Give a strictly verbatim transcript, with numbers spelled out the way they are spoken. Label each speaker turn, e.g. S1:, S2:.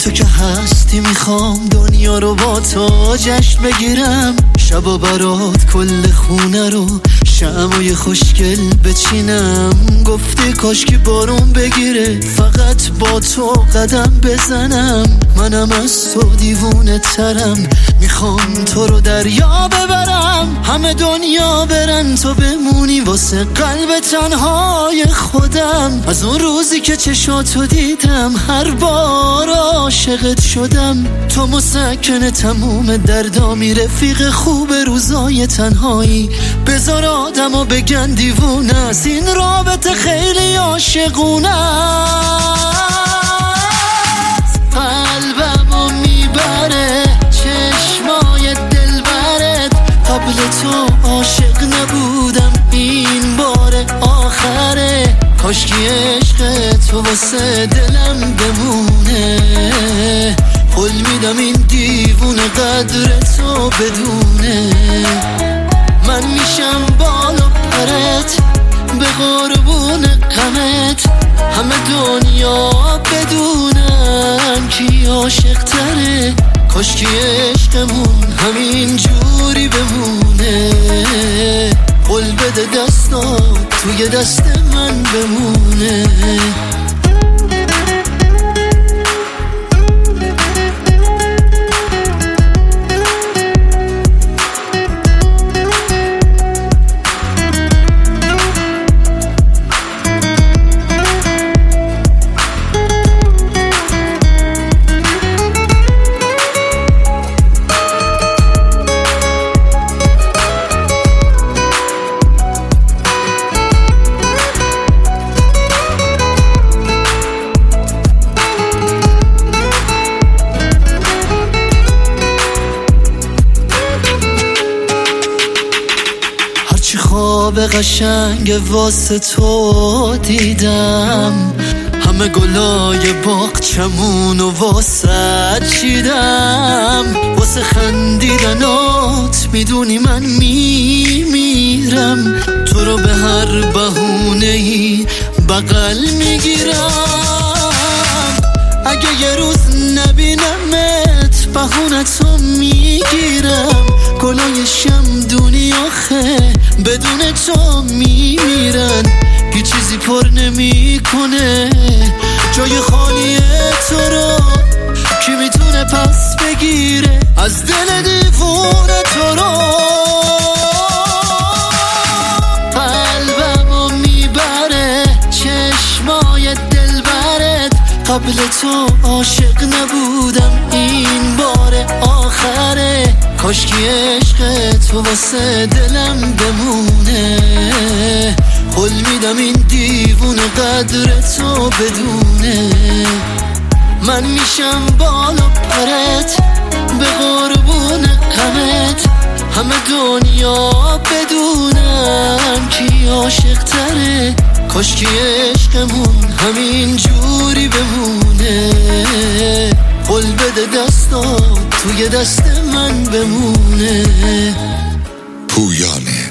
S1: تو که هستی میخوام دنیا رو با تو جشن بگیرم، شبا برات کل خونه رو شمعای خوشگل بچینم. گفتی کاش که بارون بگیره فقط با تو قدم بزنم. منم از تو دیوونه ترم، میخوام تو رو دریا ببرم، همه دنیا برن تو بمونی واسه قلب تنهای خودم. از اون روزی که چشاتو دیدم هر بار عاشقت شدم. تو مسکن تموم دردامی، رفیق خوب روزای تنهایی. بذار آدمو بگن دیوونه است، این رابطه خیلی عاشقونه است. قلبمو میبره چشمای دلبرت، قبل تو عاشق نبودم این بار آخره. کاشکی عشق تو واسه دلم بمونه، قول میدم این دیوونه قدر تو بدونه. من میشم بال و پرت به قربون غمت، همه دنیا بدونن کی عاشق تره. کاشکی عشقمون همین جوری بمونه، قول بده دستات توی دست من بمونه. خواب قشنگ واسه تو دیدم، همه گلای باغچمون و واسه چیدم. واسه خندیدنات میدونی من میمیرم، تو رو به هر بهونه‌ای بغل میگیرم. اگه یه روز نبینمت بهونه‌تو میگیرم. گلای شمدونی آخه بدون تو میمیرن، هیچ چیزی پر نمی کنه جای خالی تو رو. کی میتونه پس بگیره از دل دیوونه تو رو؟ قلبمو میبره چشمای دلبرت، قبل تو عاشق نبودم این بار آخره. کاشکی عشق تو واسه دلم بمونه، قول میدم این دیوونه قدر تو بدونه. من میشم بال و پرت به قربون غمت، همه دنیا بدونن کی عاشق تره. کاشکی عشقمون همین جوری بمونه، قول بده دستات توی دست من بمونه.
S2: پویانه